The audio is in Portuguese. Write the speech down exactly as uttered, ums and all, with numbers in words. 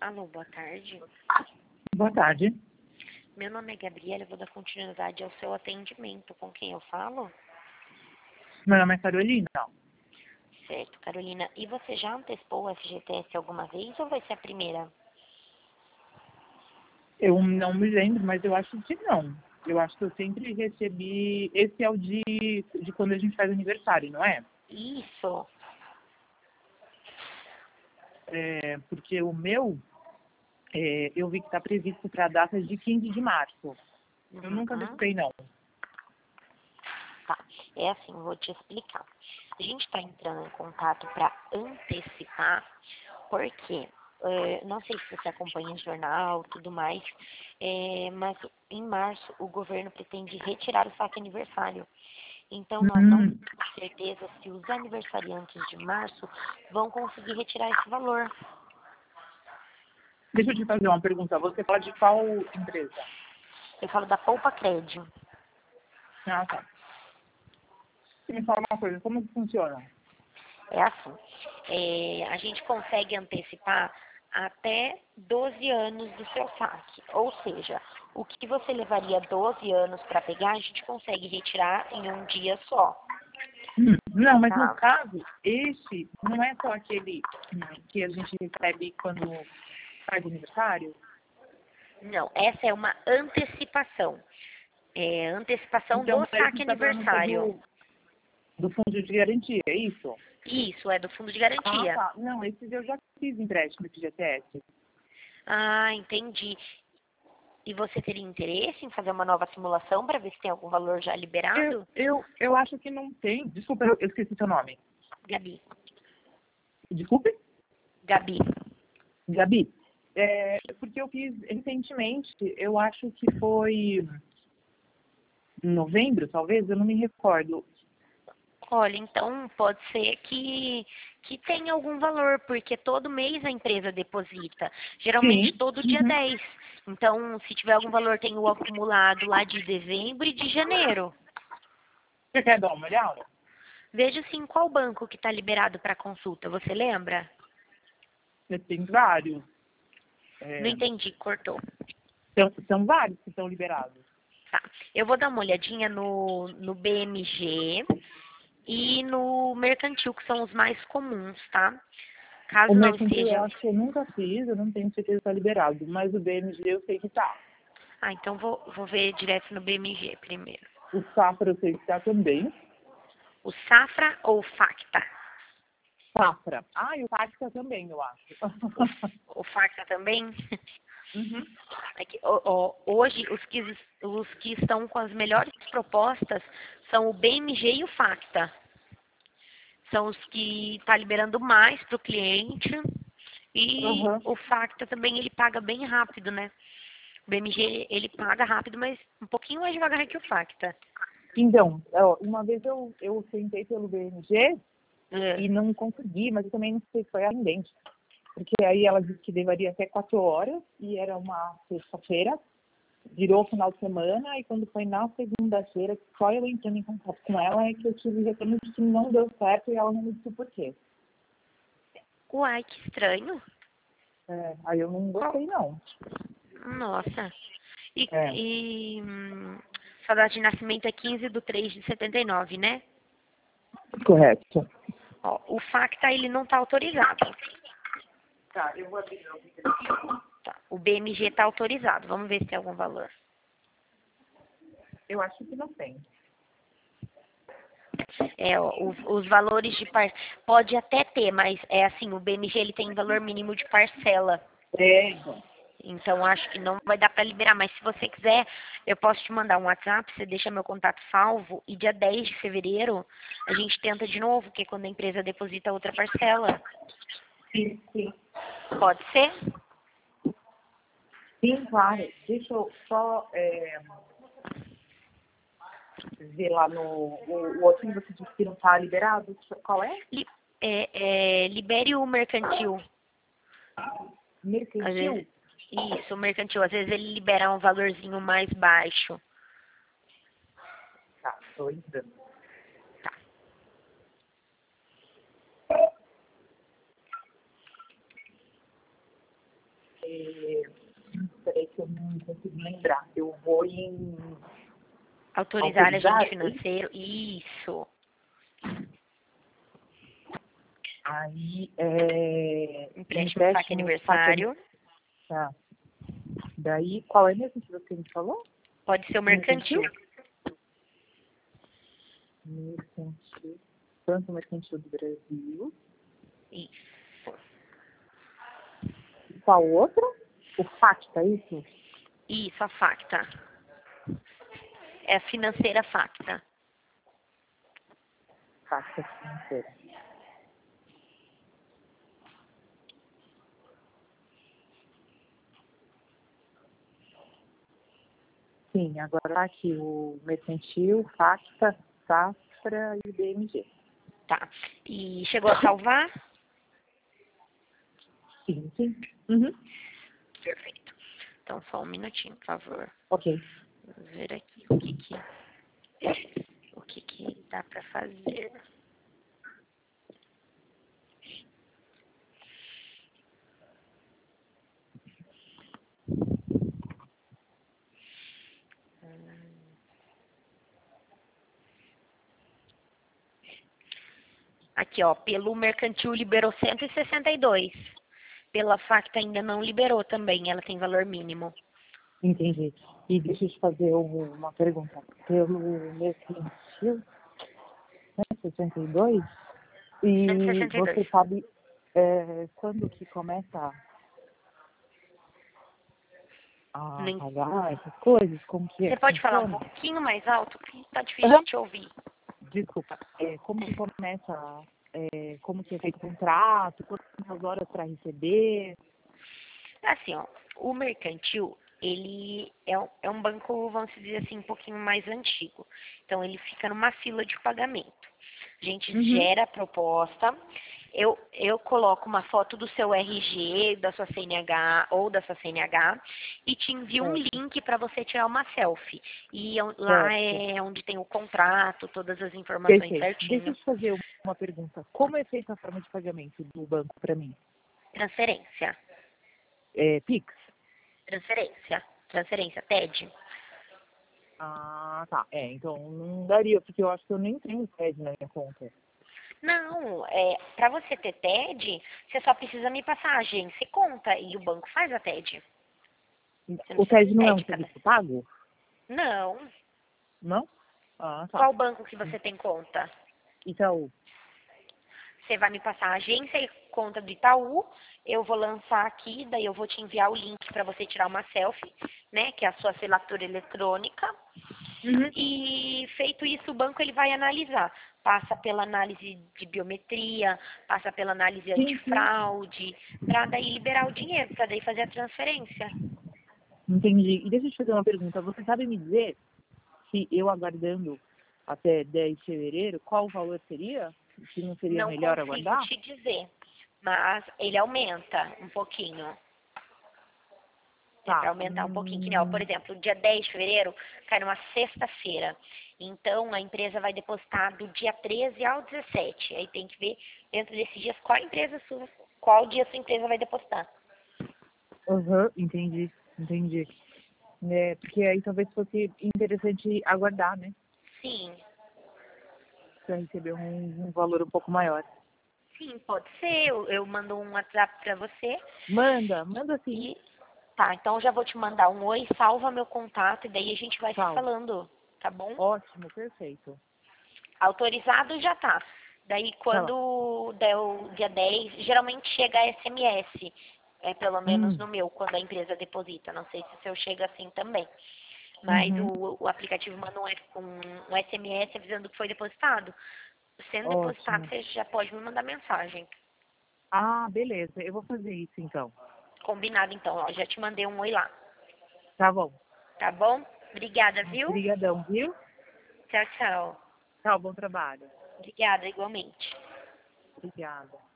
Alô, boa tarde. Boa tarde. Meu nome é Gabriela, eu vou dar continuidade ao seu atendimento. Com quem eu falo? Meu nome é Carolina. Certo, Carolina. E você já antecipou o F G T S alguma vez ou vai ser a primeira? Eu não me lembro, mas eu acho que não. Eu acho que eu sempre recebi... Esse é o de, de quando a gente faz aniversário, não é? Isso. É porque o meu, é, eu vi que está previsto para a data de quinze de março. Eu Uhum. nunca antecipei, não. Tá. É assim, vou te explicar. A gente está entrando em contato para antecipar, porque é, não sei se você acompanha o jornal e tudo mais, é, mas em março o governo pretende retirar o saque aniversário. Então nós não Hum, temos certeza se os aniversariantes de março vão conseguir retirar esse valor. deixa eu te fazer uma pergunta. Você fala de qual empresa? Eu falo da Poupa Cred. Ah, tá. Você me fala uma coisa, como que funciona? É assim, é, a gente consegue antecipar até doze anos do seu saque. Ou seja, o que você levaria doze anos para pegar, a gente consegue retirar em um dia só, Hum, não, mas no tá? caso, esse não é só aquele hum, que a gente recebe quando faz aniversário? Não, essa é uma antecipação. É antecipação Então, do aí você saque está falando que é aniversário. do, do fundo de garantia, é isso? Isso, é do fundo de Ah, garantia. tá. Não, esses eu já fiz empréstimo de G T S. Ah, entendi. E você teria interesse em fazer uma nova simulação para ver se tem algum valor já Eu, liberado? eu, eu acho que não tem. Desculpa, eu, eu esqueci seu nome. Gabi. Desculpe? Gabi. Gabi. É, porque eu fiz recentemente, eu acho que foi em novembro, talvez, eu não me recordo. Olha, então pode ser que, que tenha algum valor, porque todo mês a empresa deposita, geralmente Sim. todo dia Uhum. dez. Então, se tiver algum valor, tem o acumulado lá de dezembro e de janeiro. Você quer dar uma olhada? Veja se em qual banco que está liberado para consulta, você lembra? Tem vários. Não É, entendi, cortou. são, são vários que estão liberados. Tá. Eu vou dar uma olhadinha no, no B M G e no mercantil, que são os mais comuns, tá? O Caso não mercantil eu esteja. acho que eu nunca fiz, eu não tenho certeza se está liberado, mas o B M G eu sei que tá. Ah, então vou, vou ver direto no B M G primeiro. O Safra eu sei que tá também. O Safra ou Facta? Safra. Ah, e o Tática também, eu acho. O, o Facta também? Uhum. É que, ó, ó, hoje, os que, os que estão com as melhores propostas são o B M G e o Facta. São os que está liberando mais para o cliente. E Uhum. o Facta também, ele paga bem rápido, né? O B M G, ele paga rápido, mas um pouquinho mais devagar que o Facta. Então, ó, uma vez eu, eu tentei pelo B M G É. e não consegui, mas eu também não sei se foi atendente. Porque aí ela disse que levaria até quatro horas e era uma sexta-feira. Virou final de semana e quando foi na segunda-feira, só eu entrando em contato com ela é que eu tive retorno de que não deu certo e ela não me disse o porquê. Uai, que estranho. É, aí eu não Qual? gostei, não. Nossa. E, É, e hum, sua data de nascimento é quinze de três de setenta e nove, né? correto. Ó, o Facta, ele não está autorizado. Tá, eu vou abrir meu Tá. O B M G está autorizado. Vamos ver se tem algum valor. Eu acho que não tem. É, ó, os, os valores de par... Pode até ter, mas é assim, o B M G ele tem valor mínimo de parcela. É, então. Então acho que não vai dar para liberar. Mas se você quiser, eu posso te mandar um WhatsApp, você deixa meu contato salvo e dia dez de fevereiro a gente tenta de novo, que é quando a empresa deposita outra parcela. Sim, sim. Pode ser? Sim, claro. Deixa eu só é, ver lá no o, o outro que você disse que não está liberado. Qual é? Li- é, é, libere o mercantil. Às vezes, Mercantil? isso, o mercantil. Às vezes ele libera um valorzinho mais baixo. Tá, estou entrando. Tá. consigo lembrar. Eu vou em Autorizar autorizar, agente financeiro. Isso. aí é, Empréstimo, saque aniversário. Tá. Daí, qual é mesmo que você me falou? Pode ser o mercantil. Mercantil. Banco Mercantil do Brasil. Isso. Qual outra? O Facta, isso? Isso, a Facta. É a financeira Facta. Facta financeira. Sim, agora tá aqui o Mercantil, Facta, Safra e o B M G. Tá. E chegou a salvar? Sim, sim. Uhum. Perfeito. Então, só um minutinho, por favor. Ok. Vamos ver aqui o que que, o que, que dá para fazer. Aqui, ó, pelo mercantil liberou cento e sessenta e dois. Pela Facta ainda não liberou também, ela tem valor mínimo. Entendi. E deixa eu te fazer um- uma pergunta. Pelo Mercantil, né, sessenta e dois, cento e e sessenta e dois. você sabe é, quando que começa a Nem- pagar essas coisas? Como que Você é? pode falar um Funciona? pouquinho mais alto? Porque tá difícil Aham. de te ouvir. Desculpa. É, como que começa, é, como que é feito o contrato, quantas horas para receber? Assim, ó, o mercantil, ele é, um- é um banco, vamos dizer assim, um pouquinho mais antigo. Então, ele fica numa fila de pagamento. A gente Uhum. gera a proposta, eu, eu coloco uma foto do seu R G, da sua C N H ou da sua C N H e te envio um Certo, link para você tirar uma selfie. E é- lá certo. é onde tem o contrato, todas as informações Perfeito. Deixa eu certinho. te fazer uma pergunta. Como é feita a forma de pagamento do banco para mim? Transferência, É, Pix? transferência, transferência, T E D. Ah, tá. É, então não daria, porque eu acho que eu nem tenho T E D na minha conta. Não, é, para você ter T E D, você só precisa me passar a agência e conta, e o banco faz a T E D. Você não O precisa T E D de não é T E um D, cadê? serviço pago? Não. Não? Ah, tá. Qual banco que você tem conta? Itaú. Você vai me passar a agência e conta do Itaú, eu vou lançar aqui, daí eu vou te enviar o link para você tirar uma selfie, né, que é a sua assinatura eletrônica. Uhum. E feito isso, o banco ele vai analisar. Passa pela análise de biometria, passa pela análise Sim, sim. antifraude, para daí liberar o dinheiro, para daí fazer a transferência. Entendi. E deixa eu te fazer uma pergunta. Você sabe me dizer se eu aguardando até dez de fevereiro, qual o valor seria? Se não seria Não melhor consigo aguardar? te dizer, mas ele aumenta um pouquinho. É para Tá. aumentar um pouquinho, que nem, ó, por Hum, exemplo, dia dez de fevereiro cai numa sexta-feira. Então, a empresa vai depositar do dia treze ao dezessete. Aí tem que ver, dentro desses dias, qual empresa sua, qual dia sua empresa vai depositar. Aham, entendi, entendi. É, porque aí talvez fosse interessante aguardar, né? Sim, Para receber um, um valor um pouco maior. sim, pode ser. Eu, eu mando um WhatsApp para você Manda, manda sim. e... Tá, então eu já vou te mandar um oi, salva meu contato e daí a gente vai se Tchau. falando, tá bom? Ótimo, perfeito. Autorizado já tá. Daí Tá bom. quando der o dia dez, geralmente chega S M S. É pelo menos Hum, no meu, quando a empresa deposita. Não sei se o seu chega assim também. Mas uhum, o, o aplicativo manda um, S- um, um S M S avisando que foi depositado. Sendo depositado, ótimo. você já pode me mandar mensagem. Ah, beleza. Eu vou fazer isso então. Combinado então, ó. Já te mandei um oi lá. Tá bom. Tá bom? Obrigada, viu? Obrigadão, viu? Tchau, tchau. Tchau, bom trabalho. Obrigada, igualmente. Obrigada.